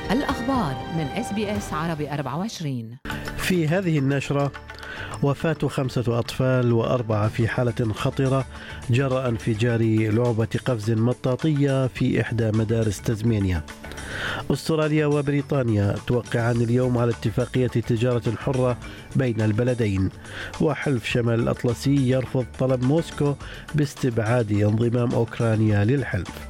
الأخبار من SBS عربي 24. في هذه النشرة: وفاة 5 أطفال و4 في حالة خطرة جراء انفجار لعبة قفز مطاطية في إحدى مدارس تزمينيا. أستراليا وبريطانيا توقعان اليوم على اتفاقية تجارة حرة بين البلدين. وحلف شمال الأطلسي يرفض طلب موسكو باستبعاد انضمام أوكرانيا للحلف.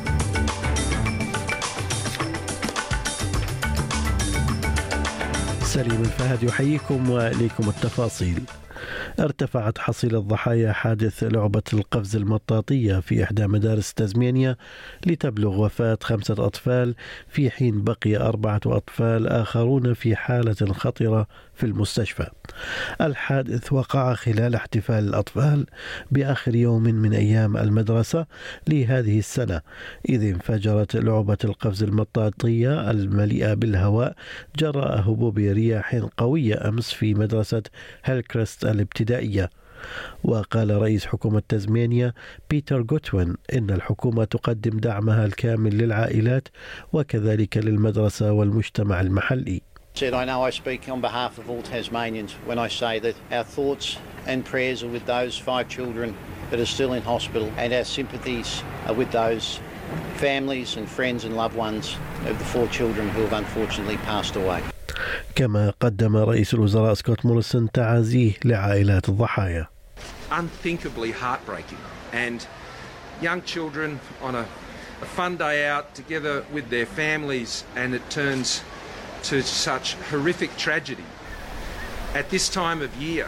سليم الفهد يحييكم وإليكم التفاصيل. ارتفعت حصيلة ضحايا حادث لعبة القفز المطاطية في إحدى مدارس تزمينيا لتبلغ وفاة 5 أطفال، في حين بقي 4 أطفال آخرون في حالة خطرة في المستشفى. الحادث وقع خلال احتفال الأطفال بآخر يوم من أيام المدرسة لهذه السنة، إذ انفجرت لعبة القفز المطاطية المليئة بالهواء جراء هبوب رياح قوية أمس في مدرسة هيلكريست الابتدائية. وقال رئيس حكومة تزمينيا بيتر غوتوين إن الحكومة تقدم دعمها الكامل للعائلات وكذلك للمدرسة والمجتمع المحلي. I know I speak on behalf of all Tasmanians when I say that our thoughts and prayers are with those 5 children that are still in hospital, and our sympathies are with those families and friends and loved ones of the 4 children who have unfortunately passed away. كما قدم رئيس الوزراء سكوت موريسون تعازيه لعائلات الضحايا. Unthinkably heartbreaking, and young children on a fun day out together with their families, and it turns to such horrific tragedy at this time of year.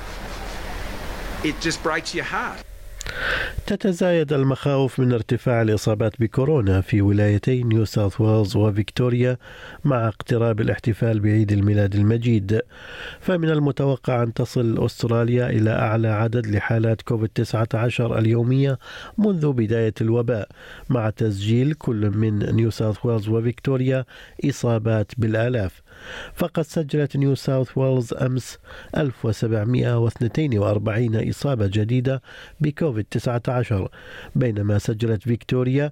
It just breaks your heart. تتزايد المخاوف من ارتفاع الإصابات بكورونا في ولايتي نيو ساوث ويلز وفيكتوريا مع اقتراب الاحتفال بعيد الميلاد المجيد، فمن المتوقع أن تصل أستراليا إلى أعلى عدد لحالات كوفيد-19 اليومية منذ بداية الوباء، مع تسجيل كل من نيو ساوث ويلز وفيكتوريا إصابات بالآلاف. فقد سجلت نيو ساوث ويلز أمس 1742 إصابة جديدة بكوفيد-19، بينما سجلت فيكتوريا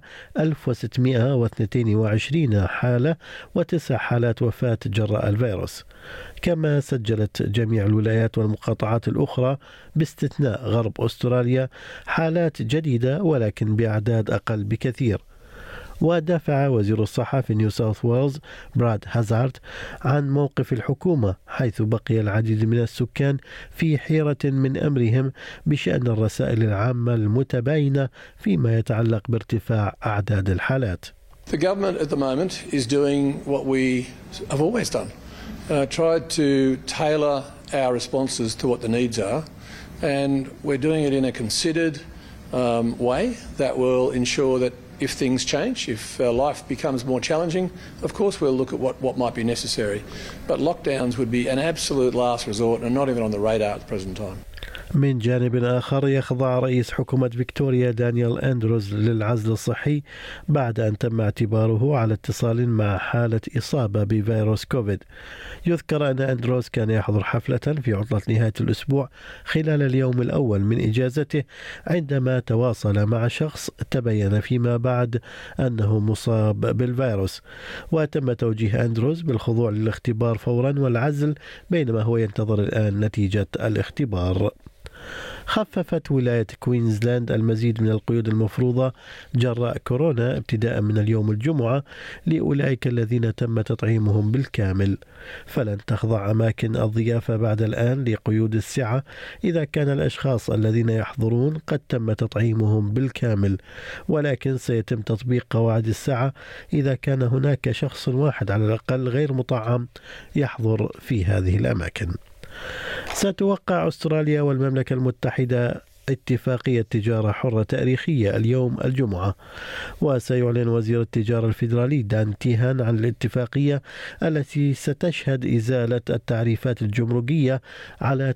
1622 حالة و9 حالات وفاة جراء الفيروس. كما سجلت جميع الولايات والمقاطعات الأخرى باستثناء غرب أستراليا حالات جديدة، ولكن بأعداد أقل بكثير. ودافع وزير الصحة في نيو ساوث ويلز براد هازارد عن موقف الحكومة، حيث بقي العديد من السكان في حيرة من أمرهم بشأن الرسائل العامة المتباينة فيما يتعلق بارتفاع أعداد الحالات. The government at the moment is doing what we have always done, tried to tailor our responses to what the needs are, and we're doing it in a considered way that will ensure that if things change, if life becomes more challenging, of course we'll look at what might be necessary. But lockdowns would be an absolute last resort and not even on the radar at the present time. من جانب آخر، يخضع رئيس حكومة فيكتوريا دانيال أندروز للعزل الصحي بعد أن تم اعتباره على اتصال مع حالة إصابة بفيروس كوفيد. يذكر أن أندروز كان يحضر حفلة في عطلة نهاية الأسبوع خلال اليوم الأول من إجازته، عندما تواصل مع شخص تبين فيما بعد أنه مصاب بالفيروس، وتم توجيه أندروز بالخضوع للاختبار فورا والعزل، بينما هو ينتظر الآن نتيجة الاختبار. خففت ولاية كوينزلاند المزيد من القيود المفروضة جراء كورونا ابتداء من اليوم الجمعة لأولئك الذين تم تطعيمهم بالكامل، فلن تخضع أماكن الضيافة بعد الآن لقيود السعة إذا كان الأشخاص الذين يحضرون قد تم تطعيمهم بالكامل، ولكن سيتم تطبيق قواعد السعة إذا كان هناك شخص واحد على الأقل غير مطعم يحضر في هذه الأماكن. ستوقع أستراليا والمملكة المتحدة اتفاقية تجارة حرة تاريخية اليوم الجمعة، وسيعلن وزير التجارة الفيدرالي دان تيهان عن الاتفاقية التي ستشهد إزالة التعريفات الجمركية على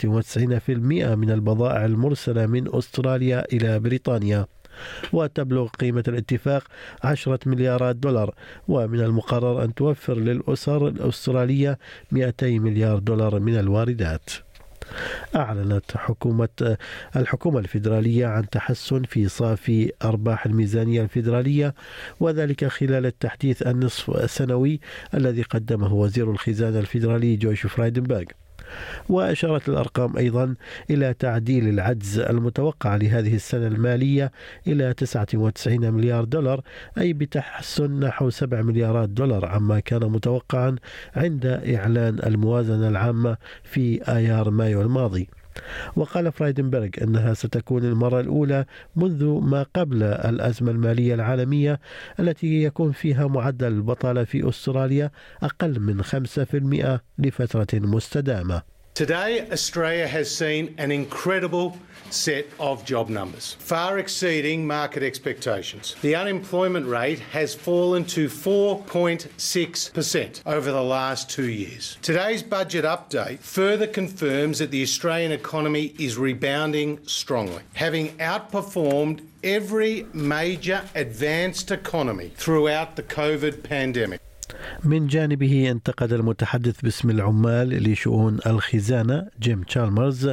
99% من البضائع المرسلة من أستراليا إلى بريطانيا، وتبلغ قيمة الاتفاق 10 مليارات دولار، ومن المقرر أن توفر للأسر الأسترالية 200 مليار دولار من الواردات. أعلنت الحكومة الفيدرالية عن تحسن في صافي أرباح الميزانية الفيدرالية، وذلك خلال التحديث النصف السنوي الذي قدمه وزير الخزانة الفيدرالي جوش فرايدنبرغ. وأشارت الأرقام أيضا إلى تعديل العجز المتوقع لهذه السنة المالية إلى 99 مليار دولار، أي بتحسن نحو 7 مليارات دولار عما كان متوقعا عند إعلان الموازنة العامة في آيار مايو الماضي. وقال فرايدنبرغ أنها ستكون المرة الأولى منذ ما قبل الأزمة المالية العالمية التي يكون فيها معدل البطالة في أستراليا أقل من 5% لفترة مستدامة. Today, Australia has seen an incredible set of job numbers, far exceeding market expectations. The unemployment rate has fallen to 4.6% over the last 2 years. Today's budget update further confirms that the Australian economy is rebounding strongly, having outperformed every major advanced economy throughout the COVID pandemic. من جانبه انتقد المتحدث باسم العمال لشؤون الخزانة جيم تشالمرز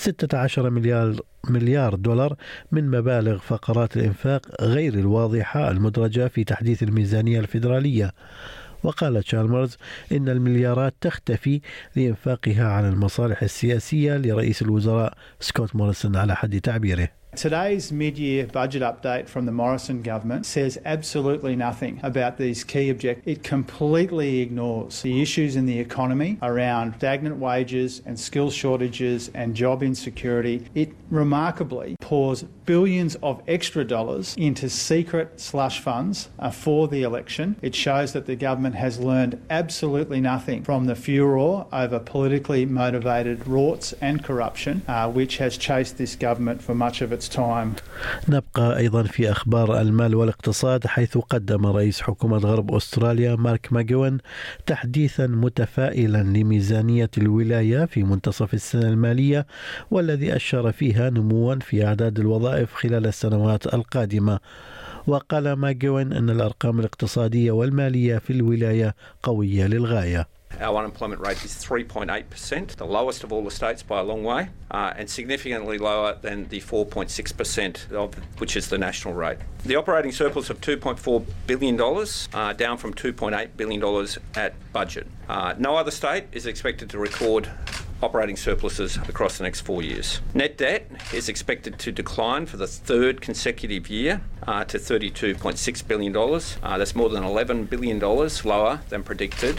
16 مليار دولار من مبالغ فقرات الإنفاق غير الواضحة المدرجة في تحديث الميزانية الفيدرالية. وقال تشالمرز إن المليارات تختفي لإنفاقها على المصالح السياسية لرئيس الوزراء سكوت موريسون على حد تعبيره. Today's mid-year budget update from the Morrison government says absolutely nothing about these key objectives. It completely ignores the issues in the economy around stagnant wages and skill shortages and job insecurity. It remarkably pours billions of extra dollars into secret slush funds for the election. It shows that the government has learned absolutely nothing from the furor over politically motivated rorts and corruption, which has chased this government for much of its time. نبقى أيضا في أخبار المال والاقتصاد، حيث قدم رئيس حكومة غرب أستراليا مارك ماجوين تحديثا متفائلا لميزانية الولاية في منتصف السنة المالية، والذي أشار فيها نموا في أعداد الوظائف خلال السنوات القادمة. وقال ماجوين أن الأرقام الاقتصادية والمالية في الولاية قوية للغاية. Our unemployment rate is 3.8%, the lowest of all the states by a long way, and significantly lower than the 4.6% which is the national rate. The operating surplus of $2.4 billion, down from $2.8 billion at budget. No other state is expected to record operating surpluses across the next 4 years. Net debt is expected to decline for the third consecutive year to $32.6 billion. That's more than $11 billion lower than predicted.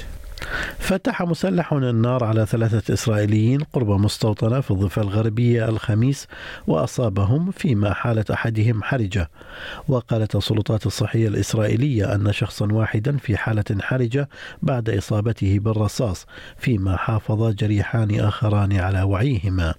فتح مسلح النار على 3 إسرائيليين قرب مستوطنة في الضفة الغربية الخميس وأصابهم، فيما حالة أحدهم حرجة. وقالت السلطات الصحية الإسرائيلية أن شخصا واحدا في حالة حرجة بعد إصابته بالرصاص، فيما حافظ جريحان آخران على وعيهما.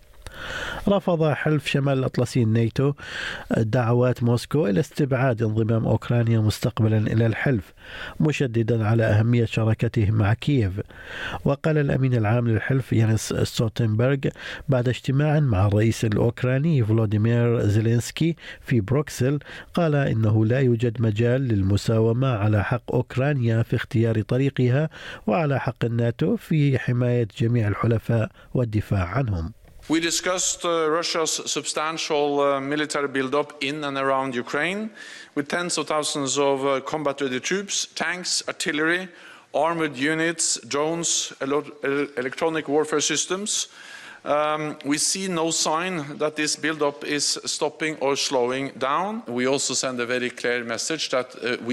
رفض حلف شمال الأطلسي الناتو دعوات موسكو إلى استبعاد انضمام أوكرانيا مستقبلا إلى الحلف، مشددا على أهمية شراكته مع كييف. وقال الأمين العام للحلف يانس ستولتنبرغ بعد اجتماع مع الرئيس الأوكراني فلوديمير زيلينسكي في بروكسل، قال إنه لا يوجد مجال للمساومة على حق أوكرانيا في اختيار طريقها، وعلى حق الناتو في حماية جميع الحلفاء والدفاع عنهم. We discussed Russia's substantial military buildup in and around Ukraine, with tens of thousands of combat-ready troops, tanks, artillery, armored units, drones, electronic warfare systems. We see no sign that this buildup is stopping or slowing down. We also send a very clear message that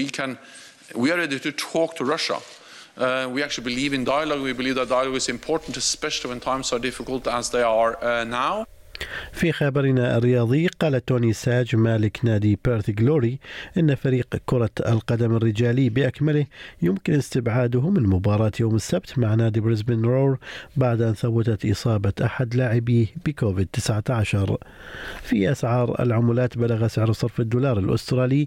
we are ready to talk to Russia. We actually believe in dialogue. We believe that dialogue is important, especially when times are difficult as they are now. في خبرنا الرياضي، قال توني ساج مالك نادي بيرث جلوري إن فريق كرة القدم الرجالي بأكمله يمكن استبعاده من مباراة يوم السبت مع نادي بريسبن رور بعد أن ثبتت إصابة أحد لاعبيه بكوفيد-19. في أسعار العملات، بلغ سعر صرف الدولار الأسترالي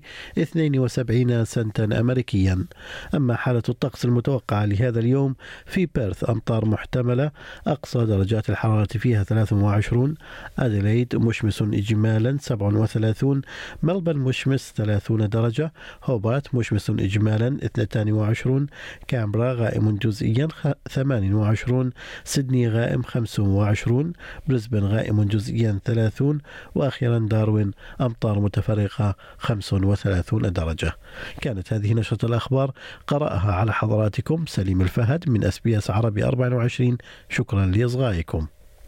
72 سنتا أمريكيا. أما حالة الطقس المتوقعة لهذا اليوم، في بيرث أمطار محتملة، أقصى درجات الحرارة فيها 23، أديلايد مشمس إجمالا 37، ملبن مشمس 30 درجة، هوبارت مشمس إجمالا 22، كامبرا غائم جزئيا 28، سيدني غائم 25، بريسبن غائم جزئيا 30، وأخيرا داروين أمطار متفرقة 35 درجة. كانت هذه نشرة الأخبار قرأها على حضراتكم سليم الفهد من SBS عربي 24. شكرا لإصغائكم.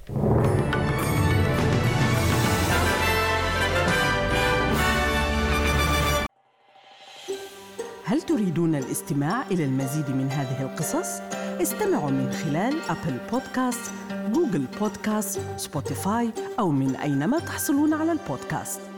هل تريدون الاستماع إلى المزيد من هذه القصص؟ استمعوا من خلال أبل بودكاست، جوجل بودكاست، سبوتيفاي أو من أينما تحصلون على البودكاست.